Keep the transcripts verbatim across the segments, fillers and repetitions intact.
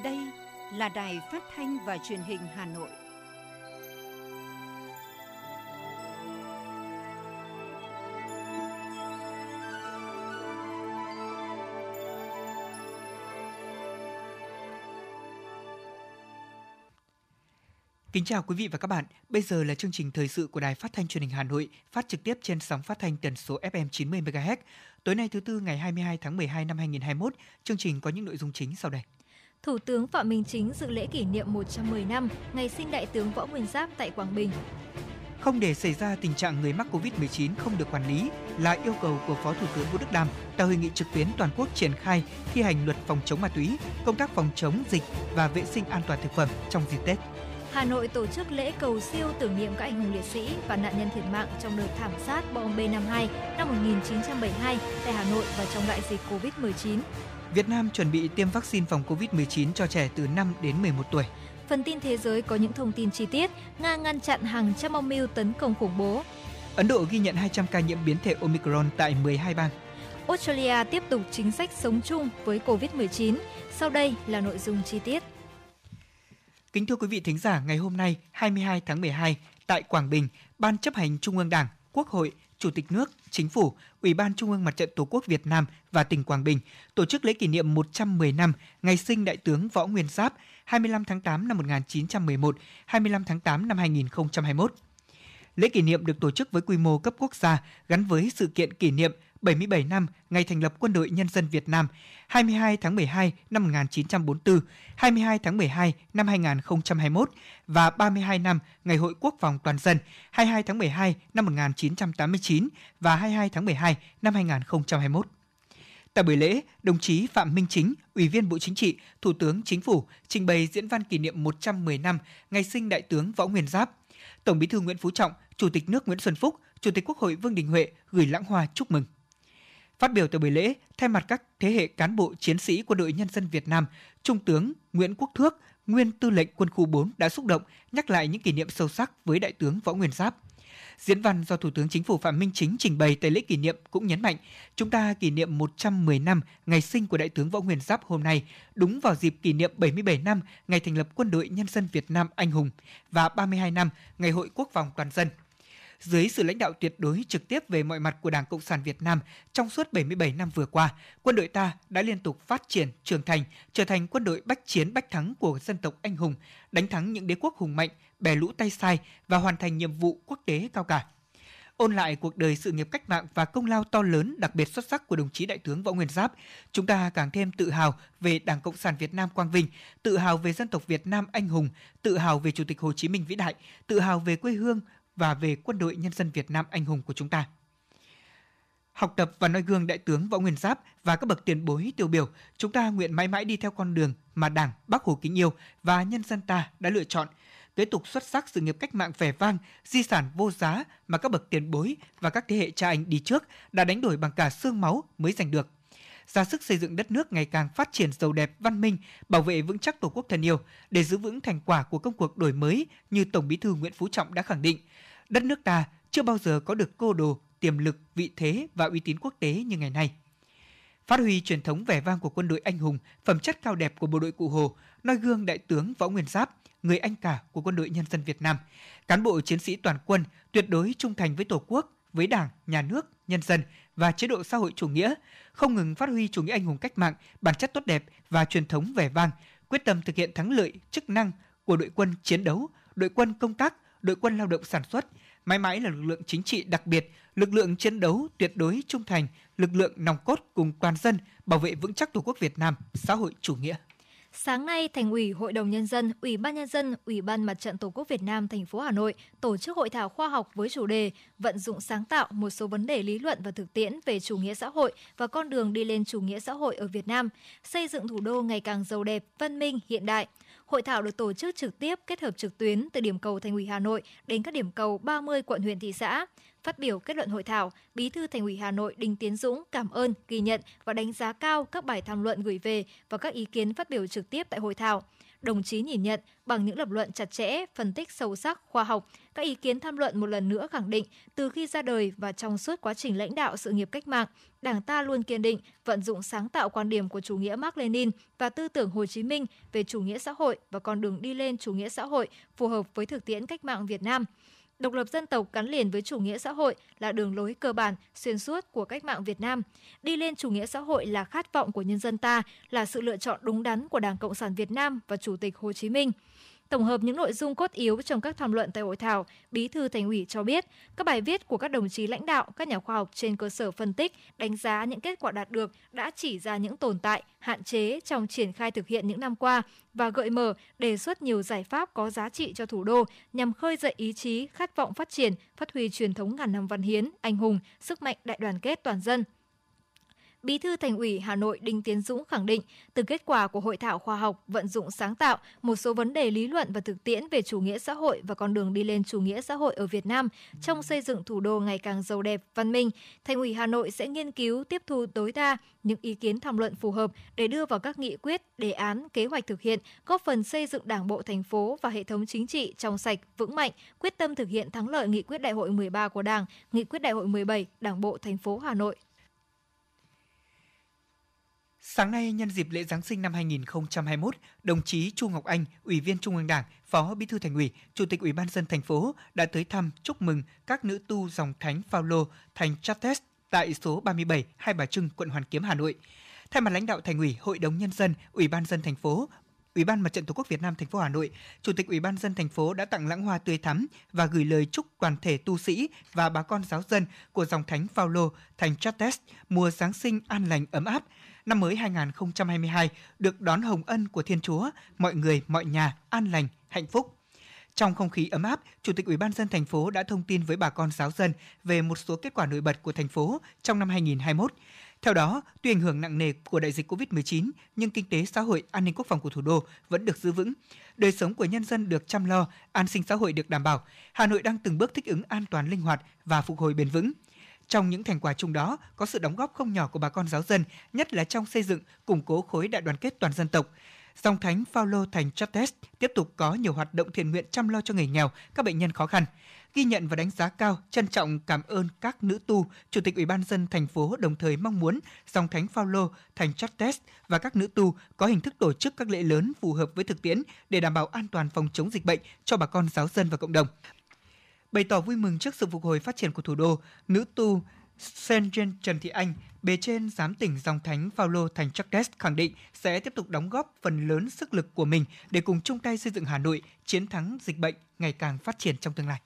Đây là Đài Phát thanh và Truyền hình Hà Nội. Kính chào quý vị và các bạn. Bây giờ là chương trình thời sự của Đài Phát thanh Truyền hình Hà Nội, phát trực tiếp trên sóng phát thanh tần số ép em chín mươi mê ga héc. Tối nay thứ tư ngày hai mươi hai tháng mười hai năm hai nghìn không trăm hai mươi mốt, chương trình có những nội dung chính sau đây. Thủ tướng Phạm Minh Chính dự lễ kỷ niệm một trăm mười năm ngày sinh Đại tướng Võ Nguyên Giáp tại Quảng Bình. Không để xảy ra tình trạng người mắc covid mười chín không được quản lý là yêu cầu của Phó Thủ tướng Vũ Đức Đam tại hội nghị trực tuyến toàn quốc triển khai thi hành luật phòng chống ma túy, công tác phòng chống dịch và vệ sinh an toàn thực phẩm trong dịp Tết. Hà Nội tổ chức lễ cầu siêu tưởng niệm các anh hùng liệt sĩ và nạn nhân thiệt mạng trong đợt thảm sát bom bê năm mươi hai năm một nghìn chín trăm bảy mươi hai tại Hà Nội và trong đại dịch covid mười chín. Việt Nam chuẩn bị tiêm vaccine phòng covid mười chín cho trẻ từ năm đến mười một tuổi. Phần tin thế giới có những thông tin chi tiết. Nga ngăn chặn hàng trăm âm mưu tấn công khủng bố. Ấn Độ ghi nhận hai trăm ca nhiễm biến thể Omicron tại mười hai bang. Australia tiếp tục chính sách sống chung với covid mười chín. Sau đây là nội dung chi tiết. Kính thưa quý vị thính giả, ngày hôm nay hai mươi hai tháng mười hai tại Quảng Bình, Ban Chấp hành Trung ương Đảng, Quốc hội, Chủ tịch nước, Chính phủ, Ủy ban Trung ương Mặt trận Tổ quốc Việt Nam và tỉnh Quảng Bình tổ chức lễ kỷ niệm một trăm mười năm ngày sinh Đại tướng Võ Nguyên Giáp hai mươi lăm tháng tám năm một nghìn chín trăm mười một, hai mươi lăm tháng tám năm hai nghìn không trăm hai mươi mốt. Lễ kỷ niệm được tổ chức với quy mô cấp quốc gia gắn với sự kiện kỷ niệm bảy mươi bảy năm ngày thành lập Quân đội Nhân dân Việt Nam hai mươi hai tháng mười hai năm một nghìn chín trăm bốn mươi tư, hai mươi hai tháng mười hai năm hai nghìn không trăm hai mươi mốt và ba mươi hai năm Ngày Hội Quốc phòng toàn dân hai mươi hai tháng mười hai năm một nghìn chín trăm tám mươi chín và hai mươi hai tháng mười hai năm hai nghìn không trăm hai mươi mốt. Tại buổi lễ, đồng chí Phạm Minh Chính, Ủy viên Bộ Chính trị, Thủ tướng Chính phủ trình bày diễn văn kỷ niệm một trăm mười năm ngày sinh Đại tướng Võ Nguyên Giáp. Tổng Bí thư Nguyễn Phú Trọng, Chủ tịch nước Nguyễn Xuân Phúc, Chủ tịch Quốc hội Vương Đình Huệ gửi lãng hoa chúc mừng. Phát biểu tại buổi lễ, thay mặt các thế hệ cán bộ chiến sĩ Quân đội Nhân dân Việt Nam, Trung tướng Nguyễn Quốc Thước, nguyên Tư lệnh Quân khu bốn đã xúc động nhắc lại những kỷ niệm sâu sắc với Đại tướng Võ Nguyên Giáp. Diễn văn do Thủ tướng Chính phủ Phạm Minh Chính trình bày tại lễ kỷ niệm cũng nhấn mạnh, chúng ta kỷ niệm một trăm mười năm ngày sinh của Đại tướng Võ Nguyên Giáp hôm nay, đúng vào dịp kỷ niệm bảy mươi bảy năm ngày thành lập Quân đội Nhân dân Việt Nam anh hùng và ba mươi hai năm Ngày Hội Quốc phòng toàn dân. Dưới sự lãnh đạo tuyệt đối trực tiếp về mọi mặt của Đảng Cộng sản Việt Nam, trong suốt bảy mươi bảy năm vừa qua, quân đội ta đã liên tục phát triển, trưởng thành, trở thành quân đội bách chiến bách thắng của dân tộc anh hùng, đánh thắng những đế quốc hùng mạnh, bè lũ tay sai và hoàn thành nhiệm vụ quốc tế cao cả. Ôn lại cuộc đời sự nghiệp cách mạng và công lao to lớn đặc biệt xuất sắc của đồng chí Đại tướng Võ Nguyên Giáp, chúng ta càng thêm tự hào về Đảng Cộng sản Việt Nam quang vinh, tự hào về dân tộc Việt Nam anh hùng, tự hào về Chủ tịch Hồ Chí Minh vĩ đại, tự hào về quê hương và về Quân đội Nhân dân Việt Nam anh hùng của chúng ta. Học tập và noi gương Đại tướng Võ Nguyên Giáp và các bậc tiền bối tiêu biểu, chúng ta nguyện mãi mãi đi theo con đường mà Đảng, Bác Hồ kính yêu và nhân dân ta đã lựa chọn, kế tục xuất sắc sự nghiệp cách mạng vẻ vang, di sản vô giá mà các bậc tiền bối và các thế hệ cha anh đi trước đã đánh đổi bằng cả xương máu mới giành được. Ra sức xây dựng đất nước ngày càng phát triển giàu đẹp, văn minh, bảo vệ vững chắc Tổ quốc thân yêu để giữ vững thành quả của công cuộc đổi mới như Tổng Bí thư Nguyễn Phú Trọng đã khẳng định. Đất nước ta chưa bao giờ có được cơ đồ, tiềm lực, vị thế và uy tín quốc tế như ngày nay. Phát huy truyền thống vẻ vang của quân đội anh hùng, phẩm chất cao đẹp của bộ đội Cụ Hồ, noi gương Đại tướng Võ Nguyên Giáp, người anh cả của Quân đội Nhân dân Việt Nam, cán bộ chiến sĩ toàn quân tuyệt đối trung thành với Tổ quốc, với Đảng, Nhà nước, nhân dân và chế độ xã hội chủ nghĩa, không ngừng phát huy chủ nghĩa anh hùng cách mạng, bản chất tốt đẹp và truyền thống vẻ vang, quyết tâm thực hiện thắng lợi chức năng của đội quân chiến đấu, đội quân công tác, đội quân lao động sản xuất, mãi mãi là lực lượng chính trị đặc biệt, lực lượng chiến đấu tuyệt đối trung thành, lực lượng nòng cốt cùng toàn dân bảo vệ vững chắc Tổ quốc Việt Nam xã hội chủ nghĩa. Sáng nay, Thành ủy, Hội đồng Nhân dân, Ủy ban Nhân dân, Ủy ban Mặt trận Tổ quốc Việt Nam thành phố Hà Nội tổ chức hội thảo khoa học với chủ đề vận dụng sáng tạo một số vấn đề lý luận và thực tiễn về chủ nghĩa xã hội và con đường đi lên chủ nghĩa xã hội ở Việt Nam, xây dựng thủ đô ngày càng giàu đẹp, văn minh, hiện đại. Hội thảo được tổ chức trực tiếp kết hợp trực tuyến từ điểm cầu Thành ủy Hà Nội đến các điểm cầu ba mươi quận huyện thị xã. Phát biểu kết luận hội thảo, Bí thư Thành ủy Hà Nội Đinh Tiến Dũng cảm ơn, ghi nhận và đánh giá cao các bài tham luận gửi về và các ý kiến phát biểu trực tiếp tại hội thảo. đồng chí nhìn nhận bằng những lập luận chặt chẽ, phân tích sâu sắc, khoa học, các ý kiến tham luận một lần nữa khẳng định từ khi ra đời và trong suốt quá trình lãnh đạo sự nghiệp cách mạng, Đảng ta luôn kiên định vận dụng sáng tạo quan điểm của chủ nghĩa Mác Lênin và tư tưởng Hồ Chí Minh về chủ nghĩa xã hội và con đường đi lên chủ nghĩa xã hội phù hợp với thực tiễn cách mạng Việt Nam. Độc lập dân tộc gắn liền với chủ nghĩa xã hội là đường lối cơ bản, xuyên suốt của cách mạng Việt Nam. Đi lên chủ nghĩa xã hội là khát vọng của nhân dân ta, là sự lựa chọn đúng đắn của Đảng Cộng sản Việt Nam và Chủ tịch Hồ Chí Minh. Tổng hợp những nội dung cốt yếu trong các tham luận tại hội thảo, Bí thư Thành ủy cho biết, các bài viết của các đồng chí lãnh đạo, các nhà khoa học trên cơ sở phân tích, đánh giá những kết quả đạt được đã chỉ ra những tồn tại, hạn chế trong triển khai thực hiện những năm qua và gợi mở, đề xuất nhiều giải pháp có giá trị cho thủ đô nhằm khơi dậy ý chí, khát vọng phát triển, phát huy truyền thống ngàn năm văn hiến, anh hùng, sức mạnh đại đoàn kết toàn dân. Bí thư Thành ủy Hà Nội Đinh Tiến Dũng khẳng định, từ kết quả của hội thảo khoa học vận dụng sáng tạo một số vấn đề lý luận và thực tiễn về chủ nghĩa xã hội và con đường đi lên chủ nghĩa xã hội ở Việt Nam trong xây dựng thủ đô ngày càng giàu đẹp, văn minh, Thành ủy Hà Nội sẽ nghiên cứu tiếp thu tối đa những ý kiến tham luận phù hợp để đưa vào các nghị quyết, đề án, kế hoạch thực hiện, góp phần xây dựng Đảng bộ thành phố và hệ thống chính trị trong sạch, vững mạnh, quyết tâm thực hiện thắng lợi nghị quyết Đại hội mười ba của Đảng, nghị quyết Đại hội mười bảy Đảng bộ thành phố Hà Nội. Sáng nay, nhân dịp lễ Giáng sinh năm hai nghìn không trăm hai mươi mốt, đồng chí Chu Ngọc Anh, Ủy viên Trung ương Đảng, Phó Bí thư Thành ủy, Chủ tịch Ủy ban nhân dân thành phố đã tới thăm chúc mừng các nữ tu dòng Thánh Phaolô thành Chartres tại số ba mươi bảy Hai Bà Trưng, quận Hoàn Kiếm, Hà Nội. Thay mặt lãnh đạo Thành ủy, Hội đồng nhân dân, Ủy ban nhân dân thành phố, Ủy ban Mặt trận Tổ quốc Việt Nam thành phố Hà Nội, Chủ tịch Ủy ban nhân dân thành phố đã tặng lãng hoa tươi thắm và gửi lời chúc toàn thể tu sĩ và bà con giáo dân của dòng Thánh Phaolô thành Chartres mùa Giáng sinh an lành ấm áp. Năm mới hai nghìn không trăm hai mươi hai được đón hồng ân của Thiên Chúa, mọi người, mọi nhà an lành, hạnh phúc. Trong không khí ấm áp, Chủ tịch Ủy ban nhân dân thành phố đã thông tin với bà con giáo dân về một số kết quả nổi bật của thành phố trong năm hai nghìn không trăm hai mươi mốt. Theo đó, tuy ảnh hưởng nặng nề của đại dịch covid mười chín, nhưng kinh tế xã hội, an ninh quốc phòng của thủ đô vẫn được giữ vững. Đời sống của nhân dân được chăm lo, an sinh xã hội được đảm bảo. Hà Nội đang từng bước thích ứng an toàn, linh hoạt và phục hồi bền vững. Trong những thành quả chung đó, có sự đóng góp không nhỏ của bà con giáo dân, nhất là trong xây dựng, củng cố khối đại đoàn kết toàn dân tộc. Dòng Thánh Phaolô thành Chartres tiếp tục có nhiều hoạt động thiện nguyện chăm lo cho người nghèo, các bệnh nhân khó khăn. Ghi nhận và đánh giá cao, trân trọng cảm ơn các nữ tu, Chủ tịch Ủy ban nhân dân thành phố đồng thời mong muốn dòng Thánh Phaolô thành Chartres và các nữ tu có hình thức tổ chức các lễ lớn phù hợp với thực tiễn để đảm bảo an toàn phòng chống dịch bệnh cho bà con giáo dân và cộng đồng. Bày tỏ vui mừng trước sự phục hồi phát triển của thủ đô, nữ tu Saint Jean Trần Thị Anh, bề trên giám tỉnh dòng Thánh Phaolô thành Chartres khẳng định sẽ tiếp tục đóng góp phần lớn sức lực của mình để cùng chung tay xây dựng Hà Nội chiến thắng dịch bệnh ngày càng phát triển trong tương lai.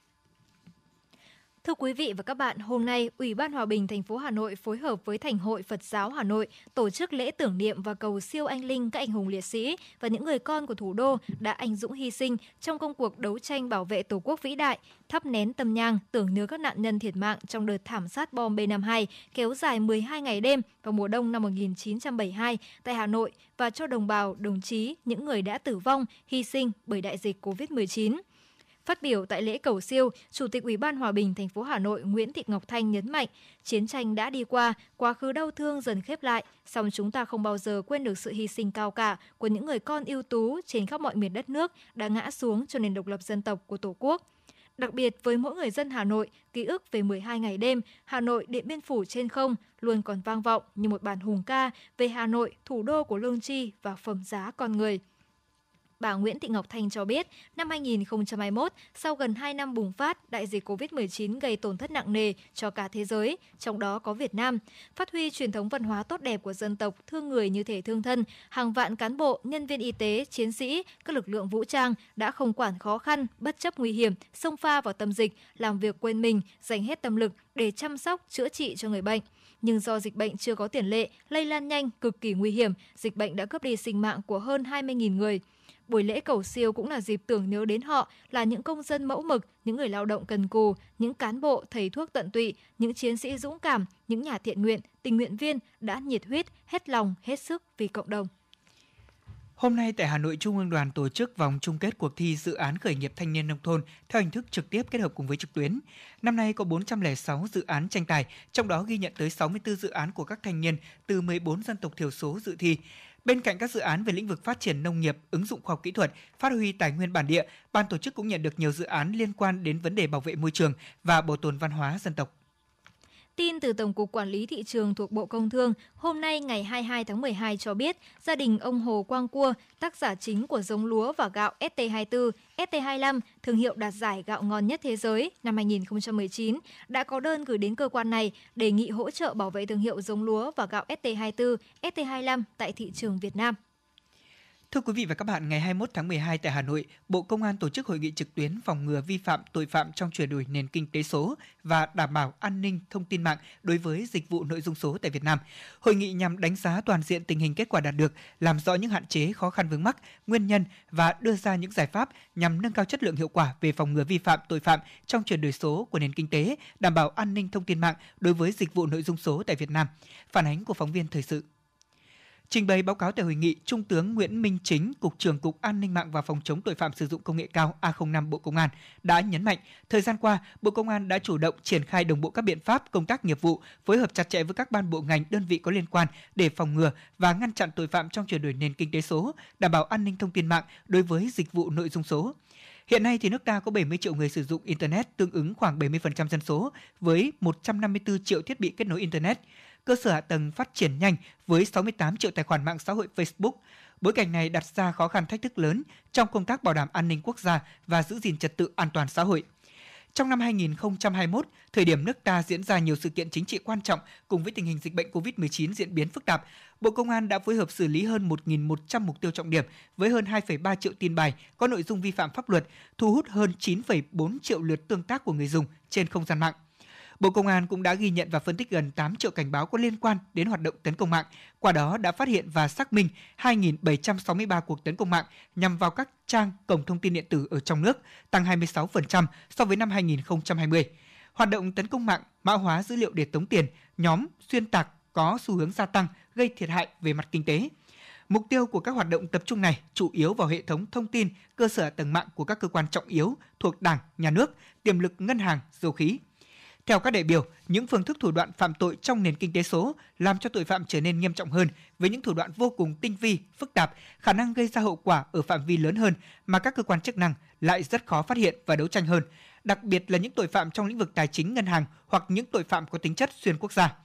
Thưa quý vị và các bạn, hôm nay, Ủy ban Hòa bình thành phố Hà Nội phối hợp với Thành hội Phật giáo Hà Nội tổ chức lễ tưởng niệm và cầu siêu anh linh các anh hùng liệt sĩ và những người con của thủ đô đã anh dũng hy sinh trong công cuộc đấu tranh bảo vệ Tổ quốc vĩ đại, thắp nén tâm nhang tưởng nhớ các nạn nhân thiệt mạng trong đợt thảm sát bom B năm mươi hai kéo dài mười hai ngày đêm vào mùa đông năm một nghìn chín trăm bảy mươi hai tại Hà Nội và cho đồng bào, đồng chí, những người đã tử vong, hy sinh bởi đại dịch covid mười chín. Phát biểu tại lễ cầu siêu, Chủ tịch Ủy ban Hòa bình thành phố Hà Nội Nguyễn Thị Ngọc Thanh nhấn mạnh, chiến tranh đã đi qua, quá khứ đau thương dần khép lại, song chúng ta không bao giờ quên được sự hy sinh cao cả của những người con ưu tú trên khắp mọi miền đất nước đã ngã xuống cho nền độc lập dân tộc của Tổ quốc. Đặc biệt với mỗi người dân Hà Nội, ký ức về mười hai ngày đêm, Hà Nội Điện Biên Phủ trên không luôn còn vang vọng như một bản hùng ca về Hà Nội, thủ đô của lương tri và phẩm giá con người. Bà Nguyễn Thị Ngọc Thanh cho biết, năm hai nghìn không trăm hai mươi mốt, sau gần hai năm bùng phát, đại dịch covid mười chín gây tổn thất nặng nề cho cả thế giới, trong đó có Việt Nam. Phát huy truyền thống văn hóa tốt đẹp của dân tộc, thương người như thể thương thân, hàng vạn cán bộ, nhân viên y tế, chiến sĩ, các lực lượng vũ trang đã không quản khó khăn, bất chấp nguy hiểm, xông pha vào tâm dịch, làm việc quên mình, dành hết tâm lực để chăm sóc, chữa trị cho người bệnh. Nhưng do dịch bệnh chưa có tiền lệ, lây lan nhanh, cực kỳ nguy hiểm, dịch bệnh đã cướp đi sinh mạng của hơn hai mươi nghìn người. Buổi lễ cầu siêu cũng là dịp tưởng nhớ đến họ là những công dân mẫu mực, những người lao động cần cù, những cán bộ, thầy thuốc tận tụy, những chiến sĩ dũng cảm, những nhà thiện nguyện, tình nguyện viên đã nhiệt huyết, hết lòng, hết sức vì cộng đồng. Hôm nay tại Hà Nội, Trung ương Đoàn tổ chức vòng chung kết cuộc thi dự án khởi nghiệp thanh niên nông thôn theo hình thức trực tiếp kết hợp cùng với trực tuyến. Năm nay có bốn trăm lẻ sáu dự án tranh tài, trong đó ghi nhận tới sáu mươi tư dự án của các thanh niên từ mười bốn dân tộc thiểu số dự thi. Bên cạnh các dự án về lĩnh vực phát triển nông nghiệp, ứng dụng khoa học kỹ thuật, phát huy tài nguyên bản địa, ban tổ chức cũng nhận được nhiều dự án liên quan đến vấn đề bảo vệ môi trường và bảo tồn văn hóa dân tộc. Tin từ Tổng cục Quản lý Thị trường thuộc Bộ Công Thương, hôm nay ngày hai mươi hai tháng mười hai cho biết, gia đình ông Hồ Quang Cua, tác giả chính của giống lúa và gạo ét tê hai mươi tư, ét tê hai mươi lăm, thương hiệu đạt giải gạo ngon nhất thế giới năm hai nghìn không trăm mười chín, đã có đơn gửi đến cơ quan này đề nghị hỗ trợ bảo vệ thương hiệu giống lúa và gạo ét tê hai mươi tư, ét tê hai mươi lăm tại thị trường Việt Nam. Thưa quý vị và các bạn, ngày hai mươi mốt tháng mười hai tại Hà Nội, Bộ Công an tổ chức hội nghị trực tuyến phòng ngừa vi phạm tội phạm trong chuyển đổi nền kinh tế số và đảm bảo an ninh thông tin mạng đối với dịch vụ nội dung số tại Việt Nam. Hội nghị nhằm đánh giá toàn diện tình hình kết quả đạt được, làm rõ những hạn chế, khó khăn vướng mắc, nguyên nhân và đưa ra những giải pháp nhằm nâng cao chất lượng hiệu quả về phòng ngừa vi phạm tội phạm trong chuyển đổi số của nền kinh tế, đảm bảo an ninh thông tin mạng đối với dịch vụ nội dung số tại Việt Nam. Phản ánh của phóng viên thời sự. Trình bày báo cáo tại hội nghị, Trung tướng Nguyễn Minh Chính, Cục trưởng Cục An ninh mạng và Phòng chống tội phạm sử dụng công nghệ cao A không năm Bộ Công an đã nhấn mạnh, thời gian qua, Bộ Công an đã chủ động triển khai đồng bộ các biện pháp công tác nghiệp vụ, phối hợp chặt chẽ với các ban bộ ngành, đơn vị có liên quan để phòng ngừa và ngăn chặn tội phạm trong chuyển đổi nền kinh tế số, đảm bảo an ninh thông tin mạng đối với dịch vụ nội dung số. Hiện nay thì nước ta có bảy mươi triệu người sử dụng Internet, tương ứng khoảng bảy mươi phần trăm dân số, với một trăm năm mươi tư triệu thiết bị kết nối Internet. Cơ sở hạ tầng phát triển nhanh với sáu mươi tám triệu tài khoản mạng xã hội Facebook. Bối cảnh này đặt ra khó khăn thách thức lớn trong công tác bảo đảm an ninh quốc gia và giữ gìn trật tự an toàn xã hội. Trong năm hai nghìn không trăm hai mươi mốt, thời điểm nước ta diễn ra nhiều sự kiện chính trị quan trọng cùng với tình hình dịch bệnh cô vít mười chín diễn biến phức tạp, Bộ Công an đã phối hợp xử lý hơn một nghìn một trăm mục tiêu trọng điểm với hơn hai phẩy ba triệu tin bài có nội dung vi phạm pháp luật, thu hút hơn chín phẩy bốn triệu lượt tương tác của người dùng trên không gian mạng. Bộ Công an cũng đã ghi nhận và phân tích gần tám triệu cảnh báo có liên quan đến hoạt động tấn công mạng, qua đó đã phát hiện và xác minh hai nghìn bảy trăm sáu mươi ba cuộc tấn công mạng nhằm vào các trang cổng thông tin điện tử ở trong nước, tăng hai mươi sáu phần trăm so với năm hai nghìn không trăm hai mươi. Hoạt động tấn công mạng, mã hóa dữ liệu để tống tiền, nhóm xuyên tạc có xu hướng gia tăng, gây thiệt hại về mặt kinh tế. Mục tiêu của các hoạt động tập trung này chủ yếu vào hệ thống thông tin, cơ sở hạ tầng mạng của các cơ quan trọng yếu thuộc Đảng, Nhà nước, tiềm lực ngân hàng, dầu khí. Theo các đại biểu, những phương thức thủ đoạn phạm tội trong nền kinh tế số làm cho tội phạm trở nên nghiêm trọng hơn với những thủ đoạn vô cùng tinh vi, phức tạp, khả năng gây ra hậu quả ở phạm vi lớn hơn mà các cơ quan chức năng lại rất khó phát hiện và đấu tranh hơn, đặc biệt là những tội phạm trong lĩnh vực tài chính ngân hàng hoặc những tội phạm có tính chất xuyên quốc gia.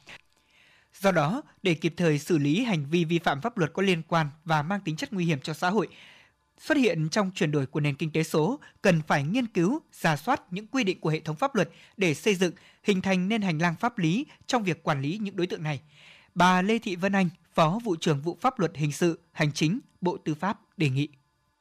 Do đó, để kịp thời xử lý hành vi vi phạm pháp luật có liên quan và mang tính chất nguy hiểm cho xã hội xuất hiện trong chuyển đổi của nền kinh tế số, cần phải nghiên cứu, rà soát những quy định của hệ thống pháp luật để xây dựng, hình thành nên hành lang pháp lý trong việc quản lý những đối tượng này. Bà Lê Thị Vân Anh, Phó Vụ trưởng Vụ Pháp luật Hình sự, Hành chính, Bộ Tư pháp đề nghị.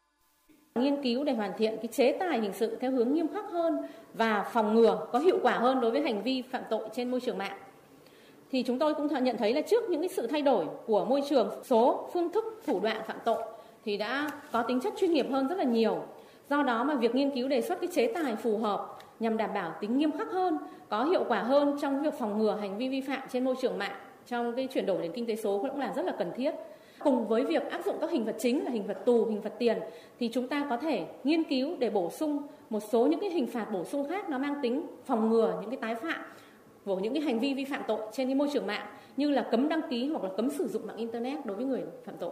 Nghiên cứu để hoàn thiện cái chế tài hình sự theo hướng nghiêm khắc hơn và phòng ngừa có hiệu quả hơn đối với hành vi phạm tội trên môi trường mạng. Thì chúng tôi cũng nhận thấy là trước những cái sự thay đổi của môi trường số, phương thức, thủ đoạn phạm tội thì đã có tính chất chuyên nghiệp hơn rất là nhiều. Do đó mà việc nghiên cứu đề xuất cái chế tài phù hợp nhằm đảm bảo tính nghiêm khắc hơn, có hiệu quả hơn trong việc phòng ngừa hành vi vi phạm trên môi trường mạng trong cái chuyển đổi nền kinh tế số cũng là rất là cần thiết. Cùng với việc áp dụng các hình phạt chính là hình phạt tù, hình phạt tiền thì chúng ta có thể nghiên cứu để bổ sung một số những cái hình phạt bổ sung khác nó mang tính phòng ngừa những cái tái phạm của những cái hành vi vi phạm tội trên cái môi trường mạng như là cấm đăng ký hoặc là cấm sử dụng mạng internet đối với người phạm tội.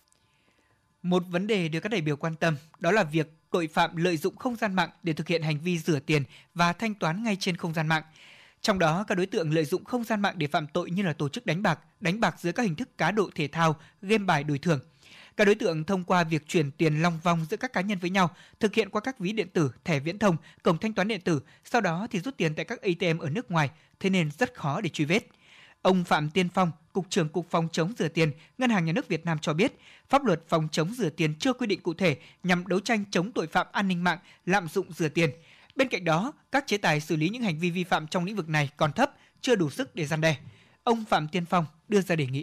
Một vấn đề được các đại biểu quan tâm đó là việc tội phạm lợi dụng không gian mạng để thực hiện hành vi rửa tiền và thanh toán ngay trên không gian mạng. Trong đó, các đối tượng lợi dụng không gian mạng để phạm tội như là tổ chức đánh bạc, đánh bạc dưới các hình thức cá độ thể thao, game bài đổi thưởng. Các đối tượng thông qua việc chuyển tiền long vòng giữa các cá nhân với nhau, thực hiện qua các ví điện tử, thẻ viễn thông, cổng thanh toán điện tử, sau đó thì rút tiền tại các a tê em ở nước ngoài, thế nên rất khó để truy vết. Ông Phạm Tiên Phong, Cục trưởng Cục Phòng chống rửa tiền, Ngân hàng Nhà nước Việt Nam cho biết, pháp luật phòng chống rửa tiền chưa quy định cụ thể nhằm đấu tranh chống tội phạm an ninh mạng, lạm dụng rửa tiền. Bên cạnh đó, các chế tài xử lý những hành vi vi phạm trong lĩnh vực này còn thấp, chưa đủ sức để răn đe. Ông Phạm Tiên Phong đưa ra đề nghị.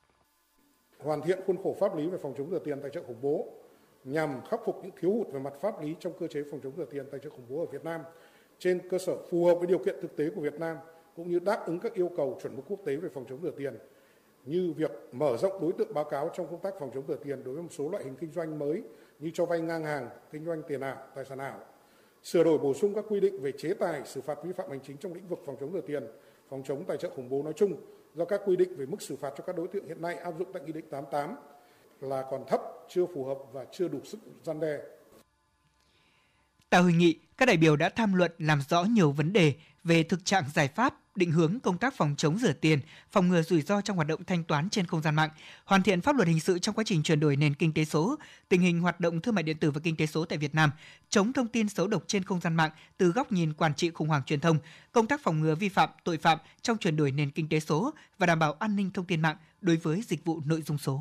Hoàn thiện khuôn khổ pháp lý về phòng chống rửa tiền, tài trợ khủng bố nhằm khắc phục những thiếu hụt về mặt pháp lý trong cơ chế phòng chống rửa tiền, tài trợ khủng bố ở Việt Nam trên cơ sở phù hợp với điều kiện thực tế của Việt Nam cũng như đáp ứng các yêu cầu chuẩn mực quốc tế về phòng chống rửa tiền, như việc mở rộng đối tượng báo cáo trong công tác phòng chống rửa tiền đối với một số loại hình kinh doanh mới như cho vay ngang hàng, kinh doanh tiền ảo, tài sản ảo, sửa đổi bổ sung các quy định về chế tài xử phạt vi phạm hành chính trong lĩnh vực phòng chống rửa tiền, phòng chống tài trợ khủng bố nói chung do các quy định về mức xử phạt cho các đối tượng hiện nay áp dụng tại Nghị định tám mươi tám là còn thấp, chưa phù hợp và chưa đủ sức răn đe. Tại hội nghị, các đại biểu đã tham luận làm rõ nhiều vấn đề về thực trạng giải pháp, định hướng công tác phòng chống rửa tiền, phòng ngừa rủi ro trong hoạt động thanh toán trên không gian mạng, hoàn thiện pháp luật hình sự trong quá trình chuyển đổi nền kinh tế số, tình hình hoạt động thương mại điện tử và kinh tế số tại Việt Nam, chống thông tin xấu độc trên không gian mạng từ góc nhìn quản trị khủng hoảng truyền thông, công tác phòng ngừa vi phạm, tội phạm trong chuyển đổi nền kinh tế số và đảm bảo an ninh thông tin mạng đối với dịch vụ nội dung số.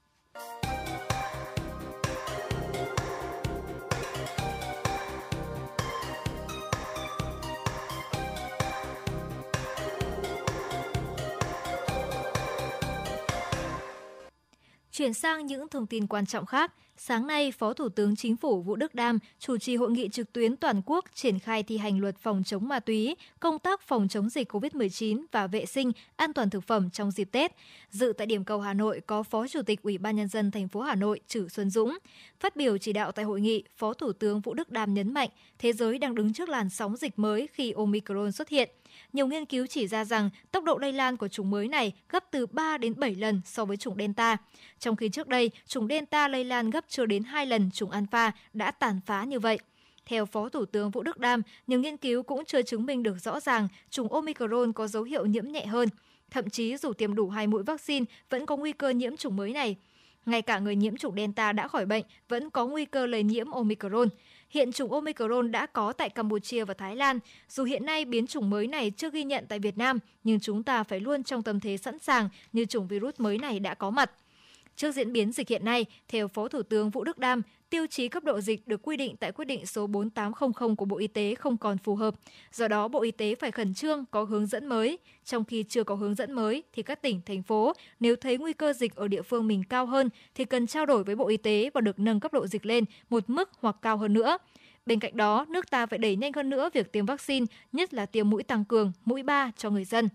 Chuyển sang những thông tin quan trọng khác, sáng nay, Phó Thủ tướng Chính phủ Vũ Đức Đam chủ trì hội nghị trực tuyến toàn quốc triển khai thi hành luật phòng chống ma túy, công tác phòng chống dịch covid mười chín và vệ sinh an toàn thực phẩm trong dịp Tết. Dự tại điểm cầu Hà Nội có Phó Chủ tịch Ủy ban Nhân dân thành phố Hà Nội Trử Xuân Dũng. Phát biểu chỉ đạo tại hội nghị, Phó Thủ tướng Vũ Đức Đam nhấn mạnh thế giới đang đứng trước làn sóng dịch mới khi Omicron xuất hiện. Nhiều nghiên cứu chỉ ra rằng tốc độ lây lan của chủng mới này gấp từ ba đến bảy lần so với chủng Delta. Trong khi trước đây, chủng Delta lây lan gấp chưa đến hai lần chủng Alpha đã tàn phá như vậy. Theo Phó Thủ tướng Vũ Đức Đam, nhiều nghiên cứu cũng chưa chứng minh được rõ ràng chủng Omicron có dấu hiệu nhiễm nhẹ hơn. Thậm chí dù tiêm đủ hai mũi vaccine vẫn có nguy cơ nhiễm chủng mới này. Ngay cả người nhiễm chủng Delta đã khỏi bệnh vẫn có nguy cơ lây nhiễm Omicron. Hiện chủng Omicron đã có tại Campuchia và Thái Lan. Dù hiện nay biến chủng mới này chưa ghi nhận tại Việt Nam, nhưng chúng ta phải luôn trong tâm thế sẵn sàng như chủng virus mới này đã có mặt. Trước diễn biến dịch hiện nay, theo Phó Thủ tướng Vũ Đức Đam, tiêu chí cấp độ dịch được quy định tại quyết định số bốn tám không không của Bộ Y tế không còn phù hợp. Do đó, Bộ Y tế phải khẩn trương có hướng dẫn mới. Trong khi chưa có hướng dẫn mới, thì các tỉnh, thành phố, nếu thấy nguy cơ dịch ở địa phương mình cao hơn, thì cần trao đổi với Bộ Y tế và được nâng cấp độ dịch lên một mức hoặc cao hơn nữa. Bên cạnh đó, nước ta phải đẩy nhanh hơn nữa việc tiêm vaccine, nhất là tiêm mũi tăng cường, mũi ba cho người dân.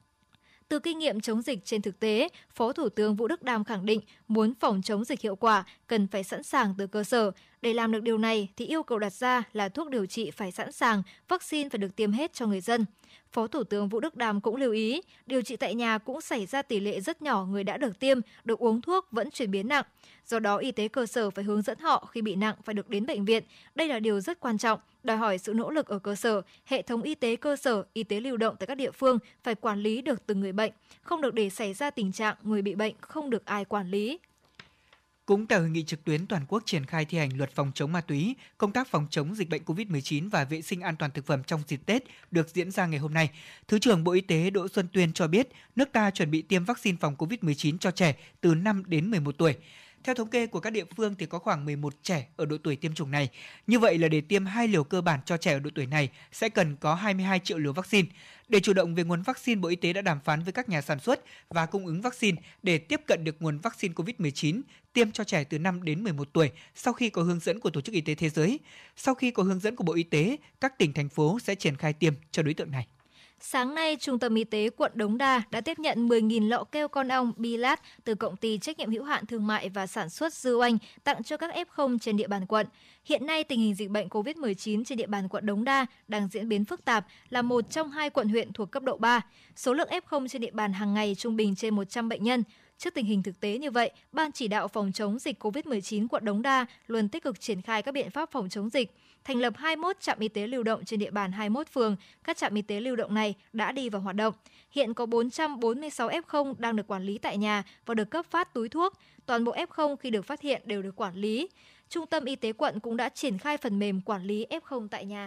Từ kinh nghiệm chống dịch trên thực tế, Phó Thủ tướng Vũ Đức Đam khẳng định muốn phòng chống dịch hiệu quả cần phải sẵn sàng từ cơ sở. Để làm được điều này thì yêu cầu đặt ra là thuốc điều trị phải sẵn sàng, vaccine phải được tiêm hết cho người dân. Phó Thủ tướng Vũ Đức Đam cũng lưu ý, điều trị tại nhà cũng xảy ra tỷ lệ rất nhỏ người đã được tiêm, được uống thuốc vẫn chuyển biến nặng. Do đó, y tế cơ sở phải hướng dẫn họ khi bị nặng phải được đến bệnh viện. Đây là điều rất quan trọng, đòi hỏi sự nỗ lực ở cơ sở. Hệ thống y tế cơ sở, y tế lưu động tại các địa phương phải quản lý được từng người bệnh, không được để xảy ra tình trạng người bị bệnh không được ai quản lý. Cũng tại hội nghị trực tuyến toàn quốc triển khai thi hành luật phòng chống ma túy, công tác phòng chống dịch bệnh covid mười chín và vệ sinh an toàn thực phẩm trong dịp Tết được diễn ra ngày hôm nay, Thứ trưởng Bộ Y tế Đỗ Xuân Tuyên cho biết nước ta chuẩn bị tiêm vaccine phòng covid mười chín cho trẻ từ năm đến mười một tuổi. Theo thống kê của các địa phương thì có khoảng mười một trẻ ở độ tuổi tiêm chủng này. Như vậy là để tiêm hai liều cơ bản cho trẻ ở độ tuổi này sẽ cần có hai mươi hai triệu liều vaccine. Để chủ động về nguồn vaccine, Bộ Y tế đã đàm phán với các nhà sản xuất và cung ứng vaccine để tiếp cận được nguồn vaccine covid mười chín tiêm cho trẻ từ năm đến mười một tuổi sau khi có hướng dẫn của Tổ chức Y tế Thế giới. Sau khi có hướng dẫn của Bộ Y tế, các tỉnh, thành phố sẽ triển khai tiêm cho đối tượng này. Sáng nay, Trung tâm Y tế quận Đống Đa đã tiếp nhận mười nghìn lọ keo con ong Bilat từ công ty trách nhiệm hữu hạn thương mại và sản xuất Dư Oanh tặng cho các ép không trên địa bàn quận. Hiện nay, tình hình dịch bệnh covid mười chín trên địa bàn quận Đống Đa đang diễn biến phức tạp, là một trong hai quận huyện thuộc cấp độ ba. Số lượng ép không trên địa bàn hàng ngày trung bình trên một trăm bệnh nhân. Trước tình hình thực tế như vậy, Ban chỉ đạo phòng chống dịch covid mười chín quận Đống Đa luôn tích cực triển khai các biện pháp phòng chống dịch, thành lập hai mươi mốt trạm y tế lưu động trên địa bàn hai mươi mốt phường. Các trạm y tế lưu động này đã đi vào hoạt động. Hiện có bốn trăm bốn mươi sáu ép không đang được quản lý tại nhà và được cấp phát túi thuốc. Toàn bộ ép không khi được phát hiện đều được quản lý. Trung tâm Y tế quận cũng đã triển khai phần mềm quản lý ép không tại nhà.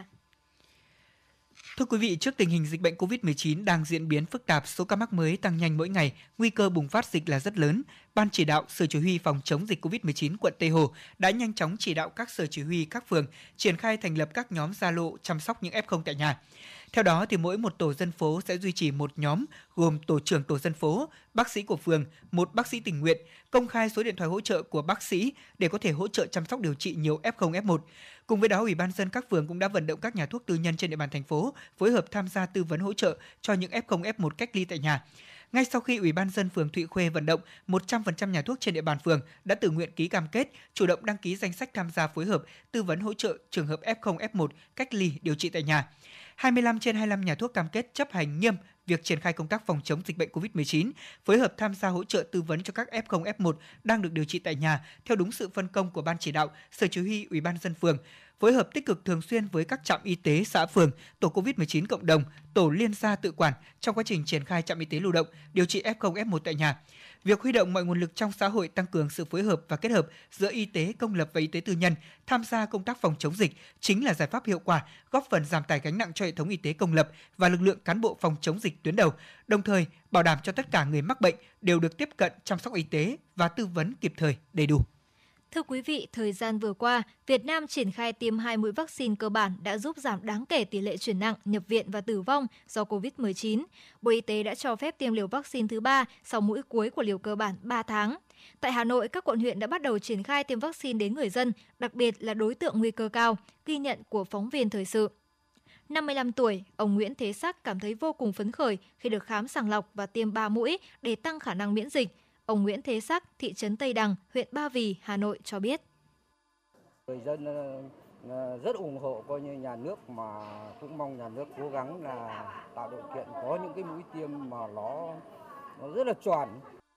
Thưa quý vị, trước tình hình dịch bệnh covid mười chín đang diễn biến phức tạp, số ca mắc mới tăng nhanh mỗi ngày, nguy cơ bùng phát dịch là rất lớn. Ban chỉ đạo Sở Chỉ huy phòng chống dịch covid mười chín quận Tây Hồ đã nhanh chóng chỉ đạo các sở chỉ huy các phường triển khai thành lập các nhóm Zalo chăm sóc những ép không tại nhà. Theo đó, thì mỗi một tổ dân phố sẽ duy trì một nhóm gồm tổ trưởng tổ dân phố, bác sĩ của phường, một bác sĩ tình nguyện, công khai số điện thoại hỗ trợ của bác sĩ để có thể hỗ trợ chăm sóc điều trị nhiều ép không, ép một. Cùng với đó, Ủy ban nhân dân các phường cũng đã vận động các nhà thuốc tư nhân trên địa bàn thành phố phối hợp tham gia tư vấn hỗ trợ cho những ép không, ép một cách ly tại nhà. Ngay sau khi Ủy ban nhân dân phường Thụy Khuê vận động, một trăm phần trăm nhà thuốc trên địa bàn phường đã tự nguyện ký cam kết, chủ động đăng ký danh sách tham gia phối hợp tư vấn hỗ trợ trường hợp ép không, ép một cách ly điều trị tại nhà. hai mươi lăm trên hai mươi lăm nhà thuốc cam kết chấp hành nghiêm việc triển khai công tác phòng chống dịch bệnh covid mười chín, phối hợp tham gia hỗ trợ tư vấn cho các ép không, ép một đang được điều trị tại nhà theo đúng sự phân công của Ban chỉ đạo, Sở Chỉ huy, Ủy ban nhân dân phường, phối hợp tích cực thường xuyên với các trạm y tế xã phường, tổ covid mười chín cộng đồng, tổ liên gia tự quản trong quá trình triển khai trạm y tế lưu động, điều trị ép không, ép một tại nhà. Việc huy động mọi nguồn lực trong xã hội, tăng cường sự phối hợp và kết hợp giữa y tế công lập và y tế tư nhân tham gia công tác phòng chống dịch chính là giải pháp hiệu quả, góp phần giảm tải gánh nặng cho hệ thống y tế công lập và lực lượng cán bộ phòng chống dịch tuyến đầu, đồng thời bảo đảm cho tất cả người mắc bệnh đều được tiếp cận chăm sóc y tế và tư vấn kịp thời, đầy đủ. Thưa quý vị, thời gian vừa qua, Việt Nam triển khai tiêm hai mũi vaccine cơ bản đã giúp giảm đáng kể tỷ lệ chuyển nặng, nhập viện và tử vong do covid mười chín. Bộ Y tế đã cho phép tiêm liều vaccine thứ ba sau mũi cuối của liều cơ bản ba tháng. Tại Hà Nội, các quận huyện đã bắt đầu triển khai tiêm vaccine đến người dân, đặc biệt là đối tượng nguy cơ cao, ghi nhận của phóng viên thời sự. năm mươi lăm tuổi, ông Nguyễn Thế Sắc cảm thấy vô cùng phấn khởi khi được khám sàng lọc và tiêm ba mũi để tăng khả năng miễn dịch. Ông Nguyễn Thế Sắc, thị trấn Tây Đằng, huyện Ba Vì, Hà Nội cho biết. Người dân rất ủng hộ coi như nhà nước, mà cũng mong nhà nước cố gắng là tạo điều kiện có những cái mũi tiêm mà nó, nó rất là chuẩn.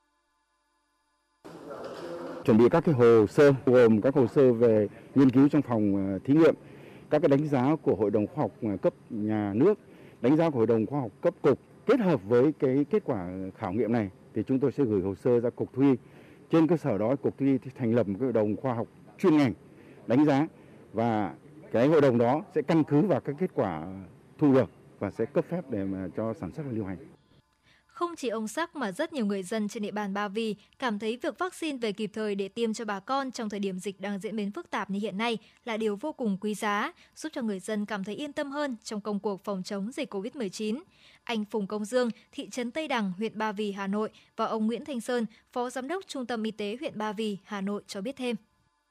Chuẩn bị các cái hồ sơ, gồm các hồ sơ về nghiên cứu trong phòng thí nghiệm, các cái đánh giá của Hội đồng Khoa học cấp nhà nước, đánh giá của Hội đồng Khoa học cấp cục, kết hợp với cái kết quả khảo nghiệm này thì chúng tôi sẽ gửi hồ sơ ra Cục Thú y. Trên cơ sở đó, Cục Thú y thành lập một cái hội đồng khoa học chuyên ngành đánh giá, và cái hội đồng đó sẽ căn cứ vào các kết quả thu được và sẽ cấp phép để mà cho sản xuất và lưu hành. Không chỉ ông Sắc mà rất nhiều người dân trên địa bàn Ba Vì cảm thấy việc vaccine về kịp thời để tiêm cho bà con trong thời điểm dịch đang diễn biến phức tạp như hiện nay là điều vô cùng quý giá, giúp cho người dân cảm thấy yên tâm hơn trong công cuộc phòng chống dịch covid mười chín. Anh Phùng Công Dương, thị trấn Tây Đằng, huyện Ba Vì, Hà Nội và ông Nguyễn Thanh Sơn, Phó Giám đốc Trung tâm Y tế huyện Ba Vì, Hà Nội cho biết thêm.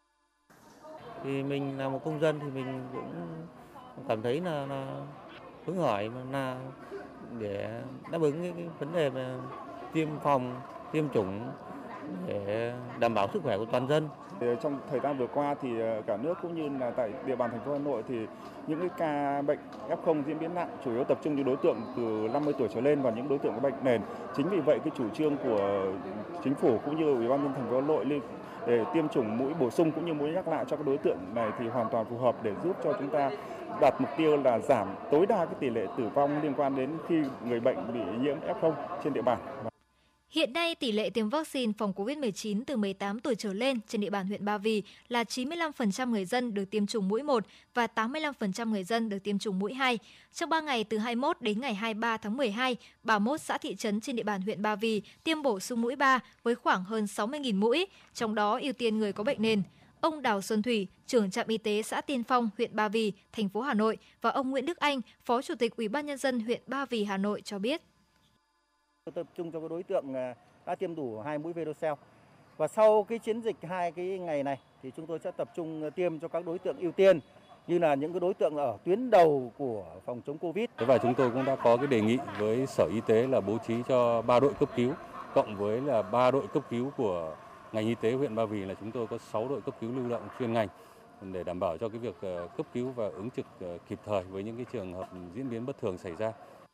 Thì mình là một công dân thì mình cũng cảm thấy là, là hứng khởi là để đáp ứng cái, cái vấn đề về tiêm phòng, tiêm chủng để đảm bảo sức khỏe của toàn dân. Trong thời gian vừa qua thì cả nước cũng như là tại địa bàn thành phố Hà Nội thì những cái ca bệnh ép không diễn biến nặng chủ yếu tập trung những đối tượng từ năm mươi tuổi trở lên và những đối tượng có bệnh nền. Chính vì vậy cái chủ trương của chính phủ cũng như Ủy ban nhân dân thành phố Hà Nội để tiêm chủng mũi bổ sung cũng như mũi nhắc lại cho các đối tượng này thì hoàn toàn phù hợp để giúp cho chúng ta đạt mục tiêu là giảm tối đa cái tỷ lệ tử vong liên quan đến khi người bệnh bị nhiễm ép không trên địa bàn. Hiện nay, tỷ lệ tiêm vaccine phòng covid mười chín từ mười tám tuổi trở lên trên địa bàn huyện Ba Vì là chín mươi lăm phần trăm người dân được tiêm chủng mũi một và tám mươi lăm phần trăm người dân được tiêm chủng mũi hai. Trong ba ngày từ hai mươi mốt đến ngày hai mươi ba tháng mười hai, ba mươi mốt xã thị trấn trên địa bàn huyện Ba Vì tiêm bổ sung mũi ba với khoảng hơn sáu mươi nghìn mũi, trong đó ưu tiên người có bệnh nền. Ông Đào Xuân Thủy, trưởng trạm y tế xã Tiên Phong, huyện Ba Vì, thành phố Hà Nội và ông Nguyễn Đức Anh, Phó Chủ tịch Ủy ban nhân dân huyện Ba Vì, Hà Nội cho biết. Tập trung cho các đối tượng đã tiêm đủ hai mũi Verocell. Và sau cái chiến dịch hai cái ngày này thì chúng tôi sẽ tập trung tiêm cho các đối tượng ưu tiên như là những cái đối tượng ở tuyến đầu của phòng chống Covid. Và chúng tôi cũng đã có cái đề nghị với Sở Y tế là bố trí cho ba đội cấp cứu cộng với là ba đội cấp cứu của ngành y tế huyện Ba Vì, là chúng tôi có sáu đội cấp cứu lưu động chuyên ngành để đảm bảo cho cái việc cấp cứu và ứng trực kịp thời với những cái trường hợp diễn biến bất thường xảy ra.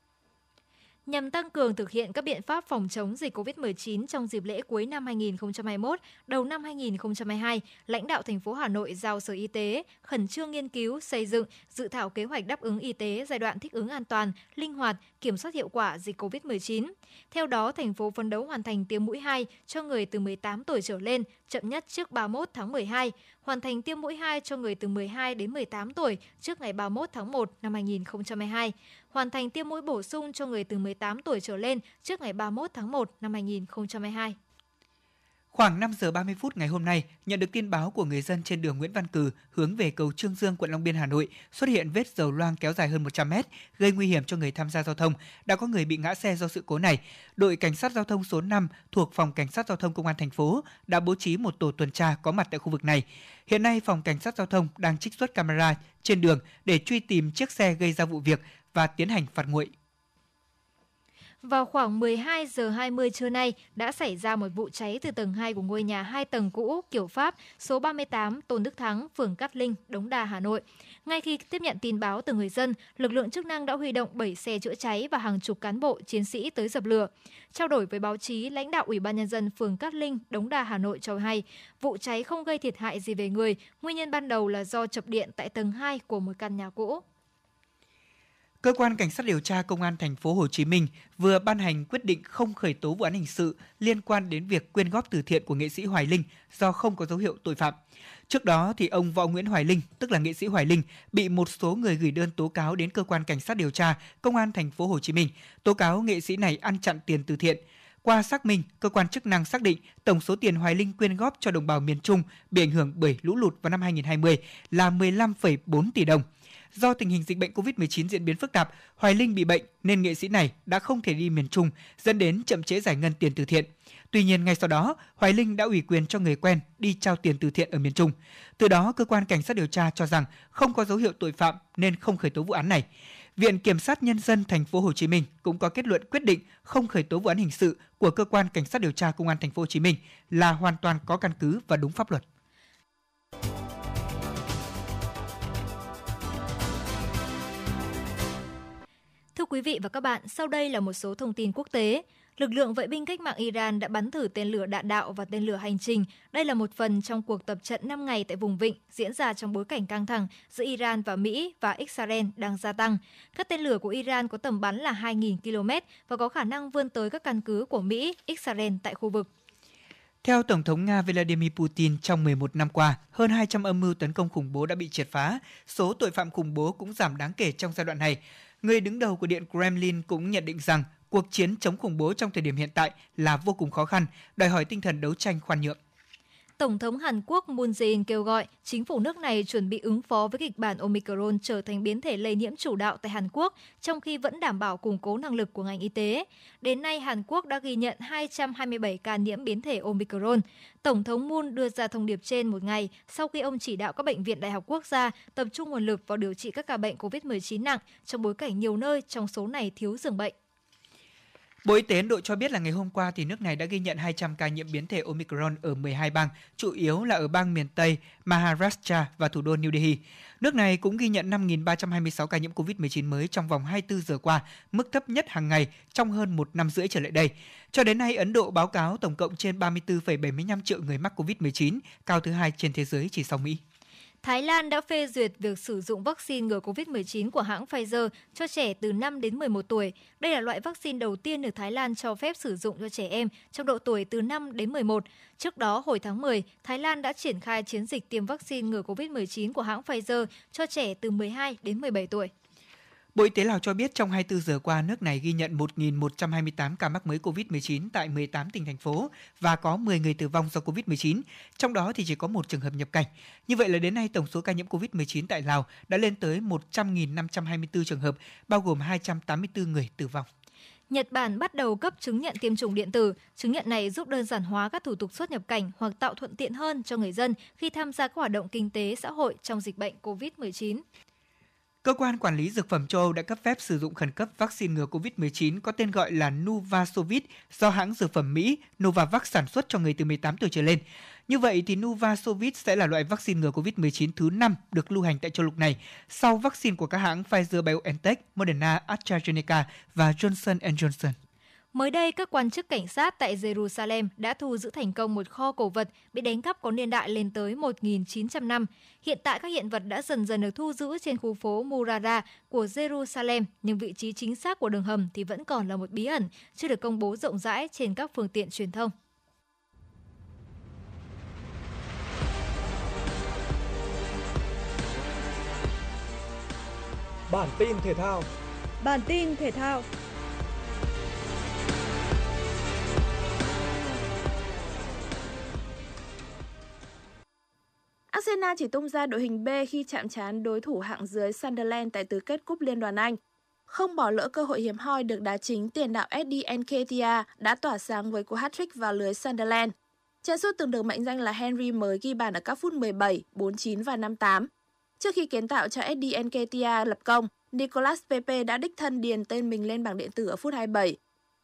Nhằm tăng cường thực hiện các biện pháp phòng chống dịch covid mười chín trong dịp lễ cuối năm hai nghìn không trăm hai mươi mốt, đầu năm hai nghìn không trăm hai mươi hai, lãnh đạo thành phố Hà Nội giao Sở Y tế khẩn trương nghiên cứu, xây dựng, dự thảo kế hoạch đáp ứng y tế giai đoạn thích ứng an toàn, linh hoạt, kiểm soát hiệu quả dịch covid mười chín. Theo đó, thành phố phấn đấu hoàn thành tiêm mũi hai cho người từ mười tám tuổi trở lên, chậm nhất trước ba mươi mốt tháng mười hai, hoàn thành tiêm mũi hai cho người từ mười hai đến mười tám tuổi trước ngày ba mươi mốt tháng một năm hai nghìn không trăm hai mươi hai, hoàn thành tiêm mũi bổ sung cho người từ mười tám tuổi trở lên trước ngày ba mươi mốt tháng một năm hai nghìn không trăm hai mươi hai. Khoảng năm giờ ba mươi phút ngày hôm nay, nhận được tin báo của người dân trên đường Nguyễn Văn Cừ hướng về cầu Trương Dương, quận Long Biên, Hà Nội xuất hiện vết dầu loang kéo dài hơn một trăm mét, gây nguy hiểm cho người tham gia giao thông. Đã có người bị ngã xe do sự cố này. Đội cảnh sát giao thông số năm thuộc phòng cảnh sát giao thông công an thành phố đã bố trí một tổ tuần tra có mặt tại khu vực này. Hiện nay, phòng cảnh sát giao thông đang trích xuất camera trên đường để truy tìm chiếc xe gây ra vụ việc và tiến hành phạt nguội. Vào khoảng mười hai giờ hai mươi trưa nay đã xảy ra một vụ cháy từ tầng hai của ngôi nhà hai tầng cũ kiểu Pháp số ba mươi tám Tôn Đức Thắng, phường Cát Linh, Đống Đa, Hà Nội. Ngay khi tiếp nhận tin báo từ người dân, lực lượng chức năng đã huy động bảy xe chữa cháy và hàng chục cán bộ chiến sĩ tới dập lửa. Trao đổi với báo chí, lãnh đạo Ủy ban Nhân dân phường Cát Linh, Đống Đa, Hà Nội cho hay vụ cháy không gây thiệt hại gì về người, nguyên nhân ban đầu là do chập điện tại tầng hai của một căn nhà cũ. Cơ quan Cảnh sát điều tra Công an thành phố Hồ Chí Minh vừa ban hành quyết định không khởi tố vụ án hình sự liên quan đến việc quyên góp từ thiện của nghệ sĩ Hoài Linh do không có dấu hiệu tội phạm. Trước đó thì ông Võ Nguyễn Hoài Linh, tức là nghệ sĩ Hoài Linh, bị một số người gửi đơn tố cáo đến cơ quan Cảnh sát điều tra Công an thành phố Hồ Chí Minh, tố cáo nghệ sĩ này ăn chặn tiền từ thiện. Qua xác minh, cơ quan chức năng xác định tổng số tiền Hoài Linh quyên góp cho đồng bào miền Trung bị ảnh hưởng bởi lũ lụt vào năm hai nghìn không trăm hai mươi là mười lăm phẩy bốn tỷ đồng. Do tình hình dịch bệnh cô vít mười chín diễn biến phức tạp, Hoài Linh bị bệnh nên nghệ sĩ này đã không thể đi miền Trung, dẫn đến chậm trễ giải ngân tiền từ thiện. Tuy nhiên, ngay sau đó, Hoài Linh đã ủy quyền cho người quen đi trao tiền từ thiện ở miền Trung. Từ đó, cơ quan Cảnh sát điều tra cho rằng không có dấu hiệu tội phạm nên không khởi tố vụ án này. Viện Kiểm sát Nhân dân thành phố Hồ Chí Minh cũng có kết luận quyết định không khởi tố vụ án hình sự của cơ quan Cảnh sát điều tra Công an thành phố Hồ Chí Minh là hoàn toàn có căn cứ và đúng pháp luật. Thưa quý vị và các bạn, sau đây là một số thông tin quốc tế. Lực lượng vệ binh cách mạng Iran đã bắn thử tên lửa đạn đạo và tên lửa hành trình. Đây là một phần trong cuộc tập trận năm ngày tại vùng vịnh diễn ra trong bối cảnh căng thẳng giữa Iran và Mỹ và Israel đang gia tăng. Các tên lửa của Iran có tầm bắn là hai nghìn ki lô mét và có khả năng vươn tới các căn cứ của Mỹ, Israel tại khu vực. Theo Tổng thống Nga Vladimir Putin, trong mười một năm qua, hơn hai trăm âm mưu tấn công khủng bố đã bị triệt phá. Số tội phạm khủng bố cũng giảm đáng kể trong giai đoạn này. Người đứng đầu của Điện Kremlin cũng nhận định rằng cuộc chiến chống khủng bố trong thời điểm hiện tại là vô cùng khó khăn, đòi hỏi tinh thần đấu tranh khoan nhượng. Tổng thống Hàn Quốc Moon Jae-in kêu gọi chính phủ nước này chuẩn bị ứng phó với kịch bản Omicron trở thành biến thể lây nhiễm chủ đạo tại Hàn Quốc, trong khi vẫn đảm bảo củng cố năng lực của ngành y tế. Đến nay, Hàn Quốc đã ghi nhận hai trăm hai mươi bảy ca nhiễm biến thể Omicron. Tổng thống Moon đưa ra thông điệp trên một ngày sau khi ông chỉ đạo các bệnh viện đại học quốc gia tập trung nguồn lực vào điều trị các ca bệnh cô vít mười chín nặng trong bối cảnh nhiều nơi trong số này thiếu giường bệnh. Bộ Y tế Ấn Độ cho biết là ngày hôm qua thì nước này đã ghi nhận hai trăm ca nhiễm biến thể Omicron ở mười hai bang, chủ yếu là ở bang miền Tây, Maharashtra và thủ đô New Delhi. Nước này cũng ghi nhận năm nghìn ba trăm hai mươi sáu ca nhiễm cô vít mười chín mới trong vòng hai mươi bốn giờ qua, mức thấp nhất hàng ngày trong hơn một năm rưỡi trở lại đây. Cho đến nay, Ấn Độ báo cáo tổng cộng trên ba mươi tư phẩy bảy mươi lăm triệu người mắc cô vít mười chín, cao thứ hai trên thế giới chỉ sau Mỹ. Thái Lan đã phê duyệt việc sử dụng vaccine ngừa cô vít mười chín của hãng Pfizer cho trẻ từ năm đến mười một tuổi. Đây là loại vaccine đầu tiên được Thái Lan cho phép sử dụng cho trẻ em trong độ tuổi từ năm đến mười một. Trước đó, hồi tháng mười, Thái Lan đã triển khai chiến dịch tiêm vaccine ngừa cô vít mười chín của hãng Pfizer cho trẻ từ mười hai đến mười bảy tuổi. Bộ Y tế Lào cho biết trong hai mươi bốn giờ qua, nước này ghi nhận một nghìn một trăm hai mươi tám ca mắc mới cô vít mười chín tại mười tám tỉnh, thành phố và có mười người tử vong do cô vít mười chín, trong đó thì chỉ có một trường hợp nhập cảnh. Như vậy là đến nay, tổng số ca nhiễm cô vít mười chín tại Lào đã lên tới một trăm nghìn năm trăm hai mươi tư trường hợp, bao gồm hai trăm tám mươi tư người tử vong. Nhật Bản bắt đầu cấp chứng nhận tiêm chủng điện tử. Chứng nhận này giúp đơn giản hóa các thủ tục xuất nhập cảnh hoặc tạo thuận tiện hơn cho người dân khi tham gia các hoạt động kinh tế xã hội trong dịch bệnh cô vít mười chín. Cơ quan quản lý dược phẩm châu Âu đã cấp phép sử dụng khẩn cấp vaccine ngừa cô vít mười chín có tên gọi là Nuvaxovid do hãng dược phẩm Mỹ Novavax sản xuất cho người từ mười tám tuổi trở lên. Như vậy thì Nuvaxovid sẽ là loại vaccine ngừa cô vít mười chín thứ năm được lưu hành tại châu lục này, sau vaccine của các hãng Pfizer-BioNTech, Moderna, AstraZeneca và Johnson and Johnson. Mới đây, các quan chức cảnh sát tại Jerusalem đã thu giữ thành công một kho cổ vật bị đánh cắp có niên đại lên tới một nghìn chín trăm năm. Hiện tại các hiện vật đã dần dần được thu giữ trên khu phố Murara của Jerusalem, nhưng vị trí chính xác của đường hầm thì vẫn còn là một bí ẩn, chưa được công bố rộng rãi trên các phương tiện truyền thông. Bản tin thể thao. Bản tin thể thao. Arsenal chỉ tung ra đội hình B khi chạm trán đối thủ hạng dưới Sunderland tại tứ kết cúp Liên đoàn Anh. Không bỏ lỡ cơ hội hiếm hoi được đá chính, tiền đạo Eddie Nketiah đã tỏa sáng với cú hat-trick vào lưới Sunderland. Chân sút từng được mệnh danh là Henry mới ghi bàn ở các phút mười bảy, bốn mươi chín và năm mươi tám. Trước khi kiến tạo cho Eddie Nketiah lập công, Nicolas Pepe đã đích thân điền tên mình lên bảng điện tử ở phút hai mươi bảy.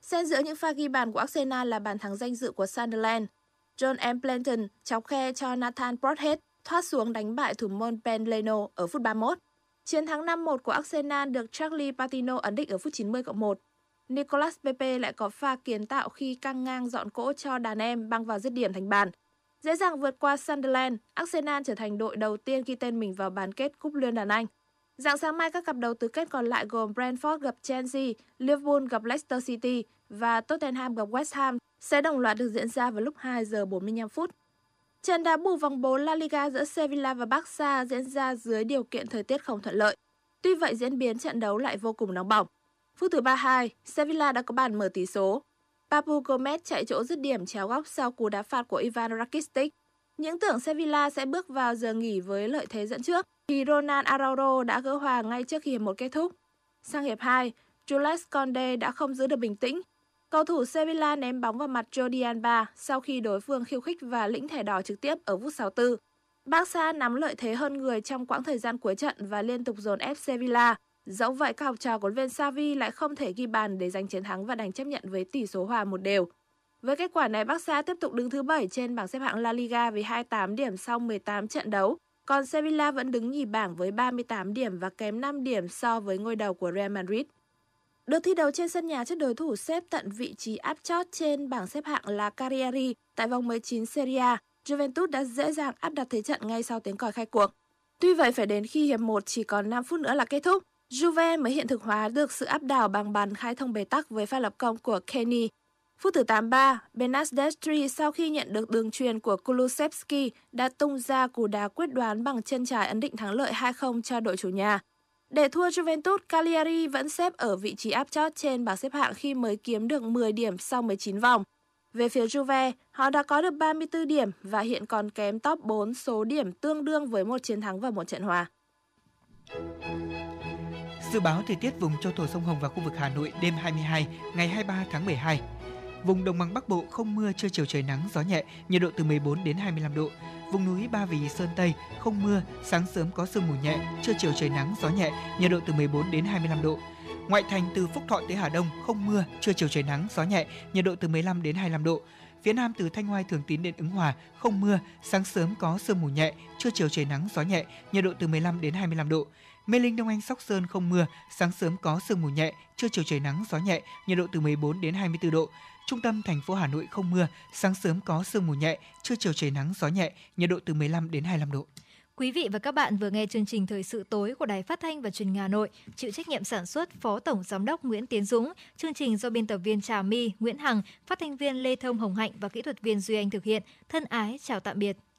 Xen giữa những pha ghi bàn của Arsenal là bàn thắng danh dự của Sunderland. John M. Planton chọc khe cho Nathan Broadhead thoát xuống đánh bại thủ môn Ben Leno ở phút ba mươi mốt. Chiến thắng năm một của Arsenal được Charlie Patino ấn định ở phút chín mươi cộng một. Nicolas Pepe lại có pha kiến tạo khi căng ngang dọn cỗ cho đàn em băng vào dứt điểm thành bàn. Dễ dàng vượt qua Sunderland, Arsenal trở thành đội đầu tiên ghi tên mình vào bán kết Cúp Liên đoàn Anh. Rạng sáng mai, các cặp đấu tứ kết còn lại gồm Brentford gặp Chelsea, Liverpool gặp Leicester City và Tottenham gặp West Ham sẽ đồng loạt được diễn ra vào lúc hai giờ bốn mươi lăm phút. Trận đá bù vòng bốn La Liga giữa Sevilla và Barca diễn ra dưới điều kiện thời tiết không thuận lợi. Tuy vậy, diễn biến trận đấu lại vô cùng nóng bỏng. Phút thứ ba mươi hai, Sevilla đã có bàn mở tỷ số. Papu Gomez chạy chỗ dứt điểm chéo góc sau cú đá phạt của Ivan Rakitic. Những tưởng Sevilla sẽ bước vào giờ nghỉ với lợi thế dẫn trước, thì Ronald Araujo đã gỡ hòa ngay trước khi hiệp một kết thúc. Sang hiệp hai, Jules Koundé đã không giữ được bình tĩnh. Cầu thủ Sevilla ném bóng vào mặt Jordi Alba sau khi đối phương khiêu khích và lĩnh thẻ đỏ trực tiếp ở phút sáu mươi tư. Barca nắm lợi thế hơn người trong quãng thời gian cuối trận và liên tục dồn ép Sevilla. Dẫu vậy, các học trò của huấn luyện viên Xavi lại không thể ghi bàn để giành chiến thắng và đành chấp nhận với tỷ số hòa một đều. Với kết quả này, Barca tiếp tục đứng thứ bảy trên bảng xếp hạng La Liga với hai mươi tám điểm sau mười tám trận đấu, còn Sevilla vẫn đứng nhì bảng với ba mươi tám điểm và kém năm điểm so với ngôi đầu của Real Madrid. Được thi đấu trên sân nhà trước đối thủ xếp tận vị trí áp chót trên bảng xếp hạng là Cagliari tại vòng mười chín Serie A, Juventus đã dễ dàng áp đặt thế trận ngay sau tiếng còi khai cuộc. Tuy vậy, phải đến khi hiệp một chỉ còn năm phút nữa là kết thúc, Juve mới hiện thực hóa được sự áp đảo bằng bàn khai thông bế tắc với pha lập công của Kenny. Phút thứ tám mươi ba, Benas Destri sau khi nhận được đường truyền của Kulusevski đã tung ra cú đá quyết đoán bằng chân trái ấn định thắng lợi hai không cho đội chủ nhà. Để thua Juventus, Cagliari vẫn xếp ở vị trí áp chót trên bảng xếp hạng khi mới kiếm được mười điểm sau mười chín vòng. Về phía Juve, họ đã có được ba mươi tư điểm và hiện còn kém top bốn số điểm tương đương với một chiến thắng và một trận hòa. Dự báo thời tiết vùng châu thổ sông Hồng và khu vực Hà Nội đêm hai mươi hai, ngày hai mươi ba tháng mười hai. Vùng đồng bằng Bắc Bộ không mưa, trưa chiều trời nắng, gió nhẹ, nhiệt độ từ mười bốn đến hai mươi lăm độ. Vùng núi Ba Vì, Sơn Tây không mưa, sáng sớm có sương mù nhẹ, trưa chiều trời nắng, gió nhẹ, nhiệt độ từ mười bốn đến hai mươi lăm độ. Ngoại thành từ Phúc Thọ tới Hà Đông không mưa, trưa chiều trời nắng, gió nhẹ, nhiệt độ từ mười lăm đến hai mươi lăm độ. Phía Nam từ Thanh Oai, Thường Tín đến Ứng Hòa không mưa, sáng sớm có sương mù nhẹ, trưa chiều trời nắng, gió nhẹ, nhiệt độ từ mười lăm đến hai mươi lăm độ. Mê Linh, Đông Anh, Sóc Sơn không mưa, sáng sớm có sương mù nhẹ, trưa chiều trời nắng, gió nhẹ, nhiệt độ từ mười bốn đến hai mươi tư độ. Trung tâm thành phố Hà Nội không mưa, sáng sớm có sương mù nhẹ, trưa chiều trời nắng, gió nhẹ, nhiệt độ từ mười lăm đến hai mươi lăm độ. Quý vị và các bạn vừa nghe chương trình Thời sự tối của Đài Phát thanh và Truyền hình Hà Nội, chịu trách nhiệm sản xuất Phó Tổng Giám đốc Nguyễn Tiến Dũng, chương trình do biên tập viên Trà My, Nguyễn Hằng, phát thanh viên Lê Thông Hồng Hạnh và kỹ thuật viên Duy Anh thực hiện. Thân ái chào tạm biệt.